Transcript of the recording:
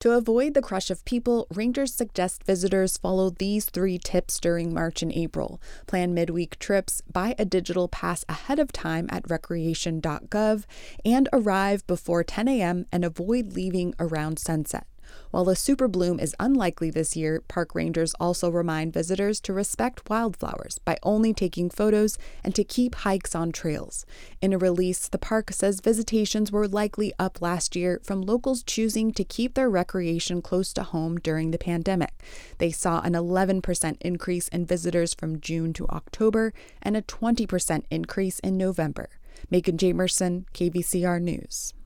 To avoid the crush of people, rangers suggest visitors follow these 3 tips during March and April. Plan midweek trips, buy a digital pass ahead of time at recreation.gov, and arrive before 10 a.m. and avoid leaving around sunset. While a super bloom is unlikely this year, park rangers also remind visitors to respect wildflowers by only taking photos and to keep hikes on trails. In a release, the park says visitations were likely up last year from locals choosing to keep their recreation close to home during the pandemic. They saw an 11% increase in visitors from June to October and a 20% increase in November. Megan Jamerson, KVCR News.